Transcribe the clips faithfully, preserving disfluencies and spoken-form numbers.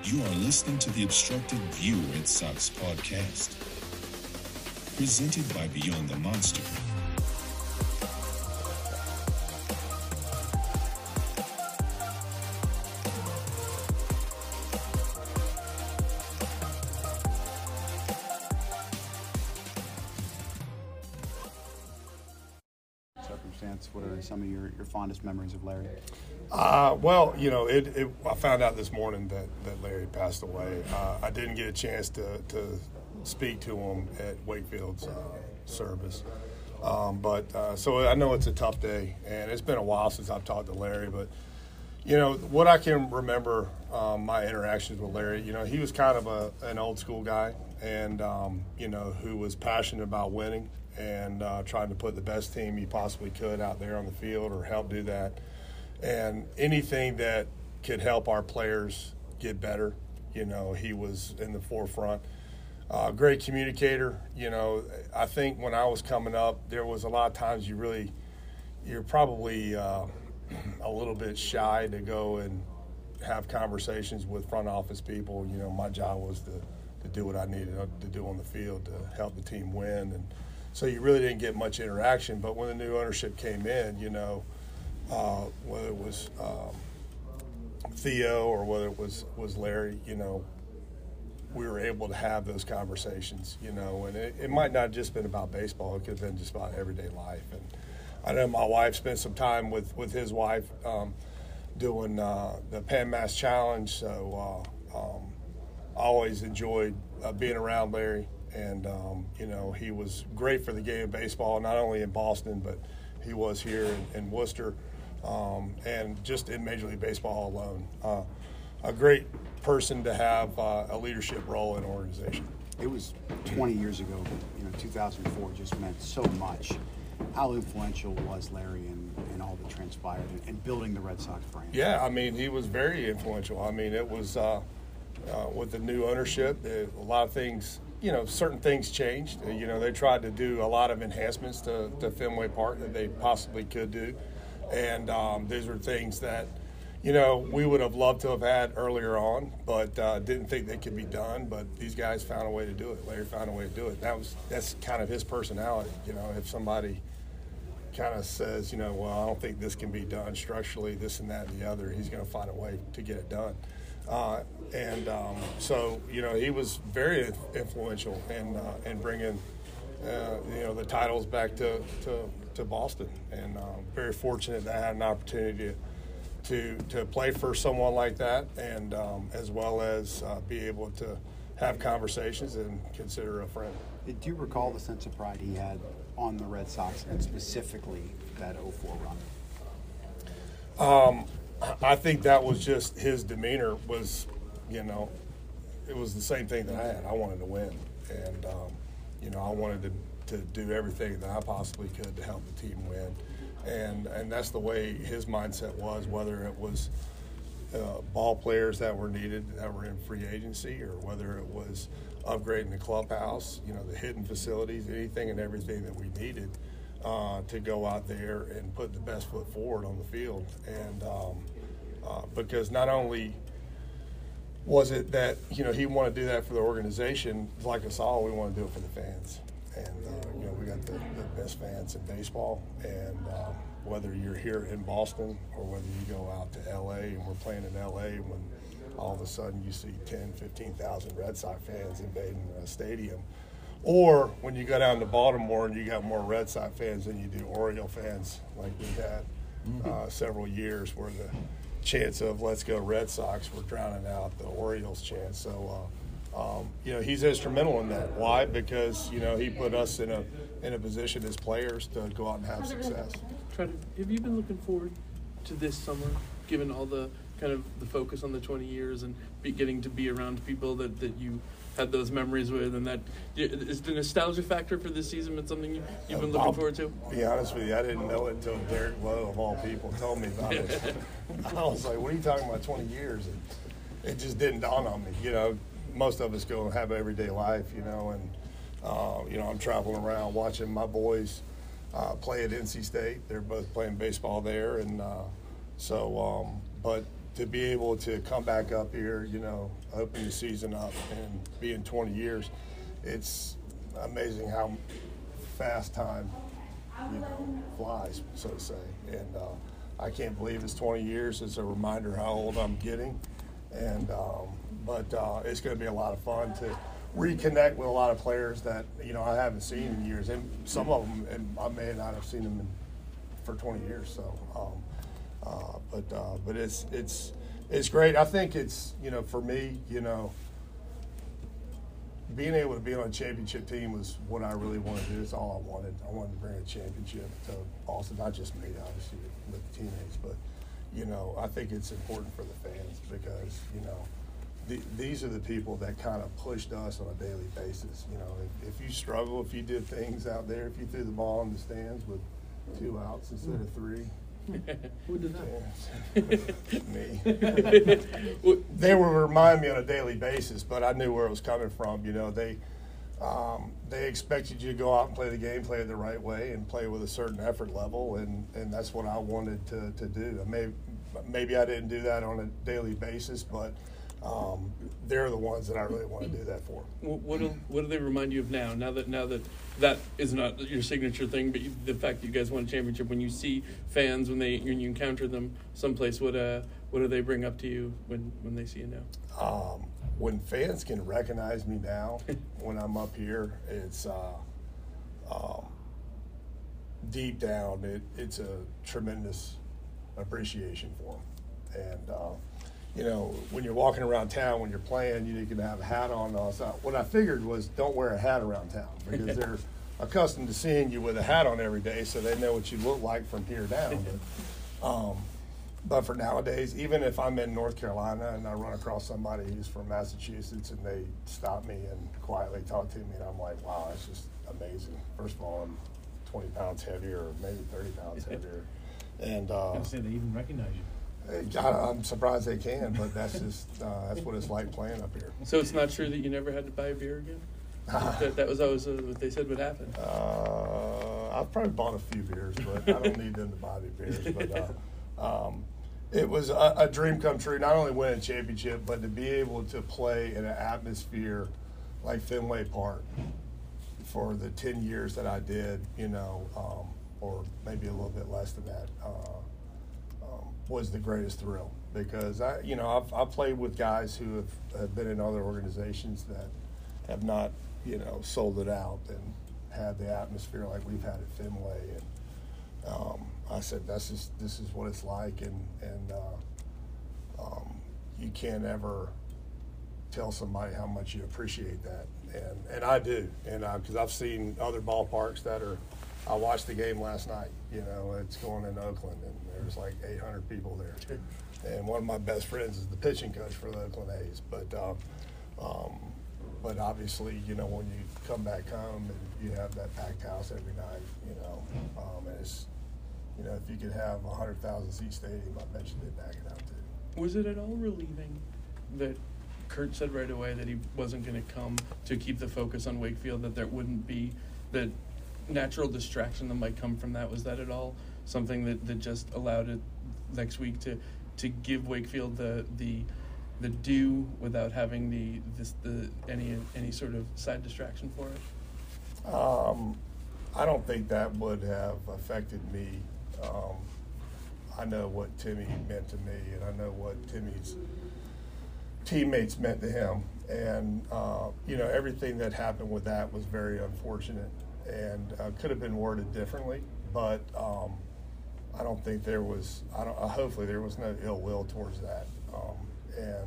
You are listening to the Obstructed View Red Sox podcast, presented by Beyond the Monster. Circumstance, what are some of your, your fondest memories of Larry? Uh, well, you know, it, it, I found out this morning that, that Larry passed away. Uh, I didn't get a chance to, to speak to him at Wakefield's uh, service. Um, but uh, so I know it's a tough day, and it's been a while since I've talked to Larry. But, you know, what I can remember um, my interactions with Larry, you know, he was kind of a, an old school guy and, um, you know, who was passionate about winning and uh, trying to put the best team he possibly could out there on the field or help do that. And anything that could help our players get better, you know, he was in the forefront. Uh, great communicator. You know, I think when I was coming up, there was a lot of times you really, you're probably uh, a little bit shy to go and have conversations with front office people. You know, my job was to, to do what I needed to do on the field to help the team win. And so you really didn't get much interaction. But when the new ownership came in, you know, Uh, whether it was um, Theo or whether it was, was Larry, you know, we were able to have those conversations, you know, and it, it might not have just been about baseball. It could have been just about everyday life. And I know my wife spent some time with, with his wife um, doing uh, the Pan Mass Challenge, so uh, um, I always enjoyed uh, being around Larry. And, um, you know, he was great for the game of baseball, not only in Boston, but he was here in, in Worcester. Um, and just in Major League Baseball alone. Uh, a great person to have uh, a leadership role in an organization. It was twenty years ago, but, you know, two thousand four just meant so much. How influential was Larry in, in all that transpired and, and building the Red Sox brand? Yeah, I mean, he was very influential. I mean, it was uh, uh, with the new ownership, it, a lot of things, you know, certain things changed. You know, they tried to do a lot of enhancements to, to Fenway Park that they possibly could do. And um, these were things that, you know, we would have loved to have had earlier on, but uh, didn't think they could be done. But these guys found a way to do it. Larry found a way to do it. That was that's kind of his personality. You know, if somebody kind of says, you know, well, I don't think this can be done structurally, this and that and the other, he's going to find a way to get it done. Uh, and um, so, you know, he was very influential in uh, in bringing, uh, you know, the titles back to to. to Boston, and um, very fortunate that I had an opportunity to to, to play for someone like that, and um, as well as uh, be able to have conversations and consider a friend. Do you recall the sense of pride he had on the Red Sox and specifically that oh four run? Um, I think that was just his demeanor was, you know, it was the same thing that I had. I wanted to win, and um, you know, I wanted to. to do everything that I possibly could to help the team win. And and that's the way his mindset was, whether it was uh, ball players that were needed that were in free agency or whether it was upgrading the clubhouse, you know, the hitting facilities, anything and everything that we needed uh, to go out there and put the best foot forward on the field. And um, uh, because not only was it that, you know, he wanted to do that for the organization, like us all, we want to do it for the fans. And, uh, you know, we got the, the best fans in baseball. And um, whether you're here in Boston or whether you go out to L A and we're playing in L A when all of a sudden you see ten, fifteen thousand Red Sox fans invading a stadium. Or when you go down to Baltimore and you got more Red Sox fans than you do Oriole fans, like we had uh, several years where the chants of "Let's go Red Sox" were drowning out the Orioles chant. So, uh, Um, you know, he's instrumental in that. Why? Because, you know, he put us in a in a position as players to go out and have success. Have you been looking forward to this summer, given all the kind of the focus on the twenty years and be, getting to be around people that, that you had those memories with, and that is the nostalgia factor for this season been something you, you've been looking I'll forward to? Be honest with you, I didn't know it until Derek Lowe, of all people, told me about it. I was like, what are you talking about, twenty years? And it just didn't dawn on me, you know. Most of us go and have everyday life, you know, and, uh, you know, I'm traveling around watching my boys uh, play at N C State. They're both playing baseball there. And uh, so, um, but, to be able to come back up here, you know, open the season up and be in twenty years, it's amazing how fast time, you know, flies, so to say. And uh, I can't believe it's twenty years. It's a reminder how old I'm getting. And um, but uh, it's going to be a lot of fun to reconnect with a lot of players that, you know, I haven't seen in years. And some of them, and I may not have seen them in, for twenty years. So, um, uh, but uh, but it's it's it's great. I think it's, you know, for me, you know, being able to be on a championship team was what I really wanted to do. It's all I wanted. I wanted to bring a championship to Austin, not just me, obviously, with the teammates, but, you know, I think it's important for the fans because, you know, the, these are the people that kind of pushed us on a daily basis. You know, if, if you struggle, if you did things out there, if you threw the ball in the stands with two outs instead of three. Who did that? Me. They would remind me on a daily basis, but I knew where it was coming from. You know, they um, they expected you to go out and play the game, play it the right way, and play with a certain effort level, and, and that's what I wanted to, to do. Maybe, maybe I didn't do that on a daily basis, but um, they're the ones that I really want to do that for. What do, what do they remind you of now? Now that now that that is not your signature thing, but you, the fact that you guys won a championship, when you see fans, when they when you encounter them someplace, what uh what do they bring up to you when, when they see you now? Um, when fans can recognize me now, when I'm up here, it's uh, um, deep down, it, it's a tremendous appreciation for them, and. Uh, You know, when you're walking around town, when you're playing, you can have a hat on. So what I figured was don't wear a hat around town because they're accustomed to seeing you with a hat on every day, so they know what you look like from here down. But, um, but for nowadays, even if I'm in North Carolina and I run across somebody who's from Massachusetts and they stop me and quietly talk to me, and I'm like, wow, it's just amazing. First of all, I'm twenty pounds heavier, or maybe thirty pounds heavier. And uh, I was going to say, they even recognize you. I'm surprised they can, but that's just uh, that's what it's like playing up here. So it's not true that you never had to buy a beer again? that, that was always uh, what they said would happen. Uh, I've probably bought a few beers, but I don't need them to buy me beers. But uh, um, it was a, a dream come true. Not only win a championship, but to be able to play in an atmosphere like Fenway Park for the ten years that I did, you know, um, or maybe a little bit less than that. Uh, was the greatest thrill because I, you know, I've, I've played with guys who have, have been in other organizations that have not, you know, sold it out and had the atmosphere like we've had at Fenway. And um, I said, this is this is what it's like, and and uh, um, you can't ever tell somebody how much you appreciate that, and and I do, and because I've seen other ballparks that are. I watched the game last night. You know, it's going in Oakland, and there's like eight hundred people there. And one of my best friends is the pitching coach for the Oakland A's. But, um, um, but obviously, you know, when you come back home and you have that packed house every night, you know, um, and it's, you know, if you could have a one hundred thousand seat stadium, I bet you they'd back it out too. Was it at all relieving that Kurt said right away that he wasn't going to come to keep the focus on Wakefield, that there wouldn't be that natural distraction that might come from that? Was that at all something that, that just allowed it next week to to give Wakefield the the the due without having the this the any any sort of side distraction for it? Um, I don't think that would have affected me. Um, I know what Timmy meant to me, and I know what Timmy's teammates meant to him, and uh, you know, everything that happened with that was very unfortunate. And uh, could have been worded differently, but um, I don't think there was. I don't. Uh, hopefully, there was no ill will towards that. Um, and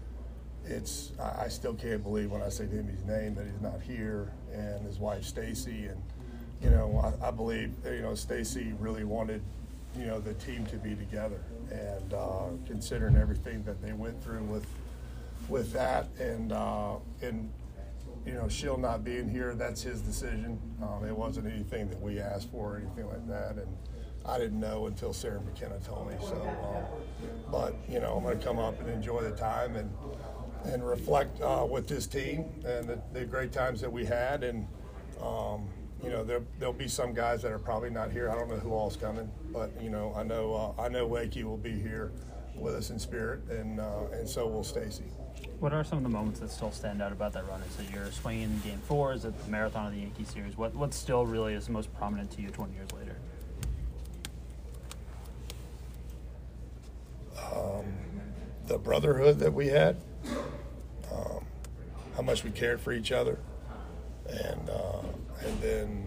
it's. I, I still can't believe when I say Timmy's name that he's not here, and his wife Stacy, and you know, I, I believe you know Stacy really wanted you know the team to be together, and uh, considering everything that they went through with with that, and uh, and. You know, Shill not being here, that's his decision. Um, it wasn't anything that we asked for or anything like that. And I didn't know until Sarah McKenna told me. So, um, but, you know, I'm going to come up and enjoy the time and and reflect uh, with this team and the, the great times that we had. And, um, you know, there, there'll be some guys that are probably not here. I don't know who all's coming. But, you know, I know uh, I know Wakey will be here. with us in spirit, and uh, and so will Stacy. What are some of the moments that still stand out about that run? Is it your swing in Game Four? Is it the marathon of the Yankee series? What what still really is most prominent to you twenty years later? Um, the brotherhood that we had, um, how much we cared for each other, and uh, and then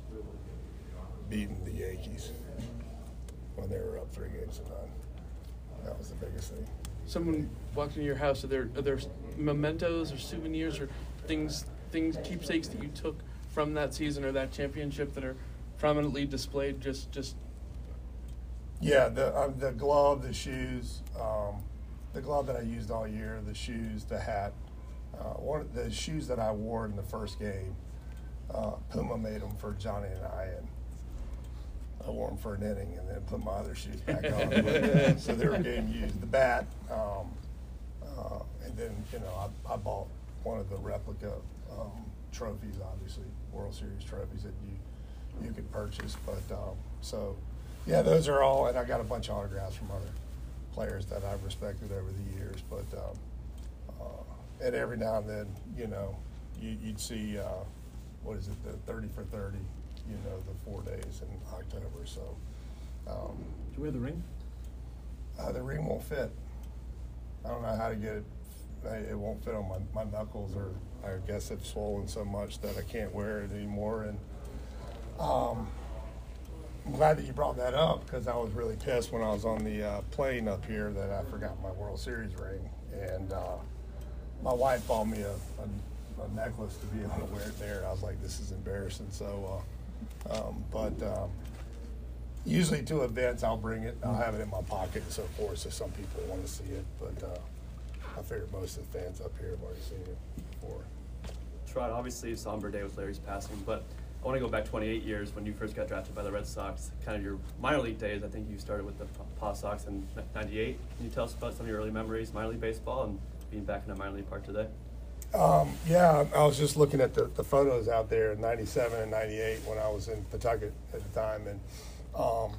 beating the Yankees when they were up three games to none. That was the biggest thing. Someone walked into your house. Are there are there mementos or souvenirs or things things keepsakes that you took from that season or that championship that are prominently displayed? Just just. Yeah, the uh, the glove, the shoes, um, the glove that I used all year, the shoes, the hat. Uh, one of the shoes that I wore in the first game, uh, Puma made them for Johnny and I, and I wore them for an inning and then put my other shoes back on. But, so they were getting used. The bat, um, uh, and then, you know, I, I bought one of the replica um, trophies, obviously, World Series trophies that you you could purchase. But um, so, yeah, those are all, and I got a bunch of autographs from other players that I've respected over the years. But um, uh, and every now and then, you know, you, you'd see, uh, what is it, the thirty for thirty. You know, the four days in October. So, um, do you wear the ring? Uh, the ring won't fit. I don't know how to get it. It won't fit on my, my knuckles, or I guess it's swollen so much that I can't wear it anymore. And um, I'm glad that you brought that up, because I was really pissed when I was on the uh, plane up here that I forgot my World Series ring. And uh, my wife bought me a, a, a necklace to be able to wear it there. I was like, this is embarrassing. So. Uh, Um, but um, usually to events, I'll bring it. I'll have it in my pocket and so forth, so some people want to see it. But uh, I figure most of the fans up here have already seen it before. Trot, obviously, somber day with Larry's passing, but I want to go back twenty-eight years when you first got drafted by the Red Sox, kind of your minor league days. I think you started with the Paw Sox in ninety-eight. Can you tell us about some of your early memories, minor league baseball, and being back in a minor league park today? Um, yeah, I was just looking at the, the photos out there in ninety-seven and ninety-eight when I was in Pawtucket at the time, and um,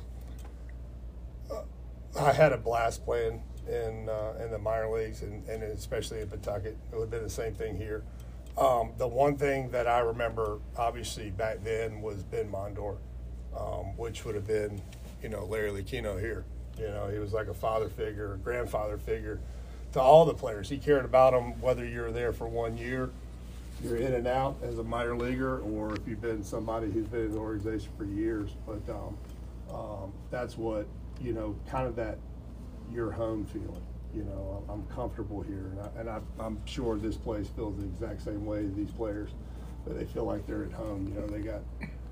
uh, I had a blast playing in uh, in the minor leagues, and, and especially in Pawtucket. It would have been the same thing here. Um, the one thing that I remember, obviously, back then was Ben Mondor, um, which would have been, you know, Larry Lucchino here. You know, he was like a father figure, a grandfather figure to all the players. He cared about them, whether you're there for one year, you're in and out as a minor leaguer, or if you've been somebody who's been in the organization for years. But um, um, that's what, you know, kind of that your home feeling. You know, I'm comfortable here, and, I, and I, I'm sure this place feels the exact same way, these players, that they feel like they're at home. You know, they got,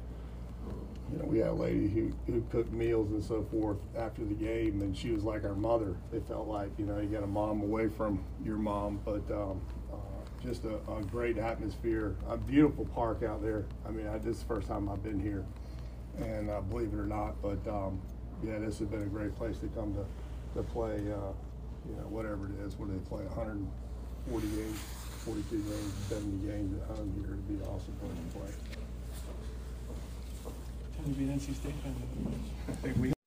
you know, we had a lady who, who cooked meals and so forth after the game, and she was like our mother. It felt like, you know, you got a mom away from your mom, but um, uh, just a, a great atmosphere, a beautiful park out there. I mean, I, this is the first time I've been here, and uh, believe it or not, but um, yeah, this has been a great place to come to, to play, uh, you know, whatever it is, where they play one hundred forty games, forty-two games, seventy games at home here. It'd be an awesome place to play. Can you be an N C State fan?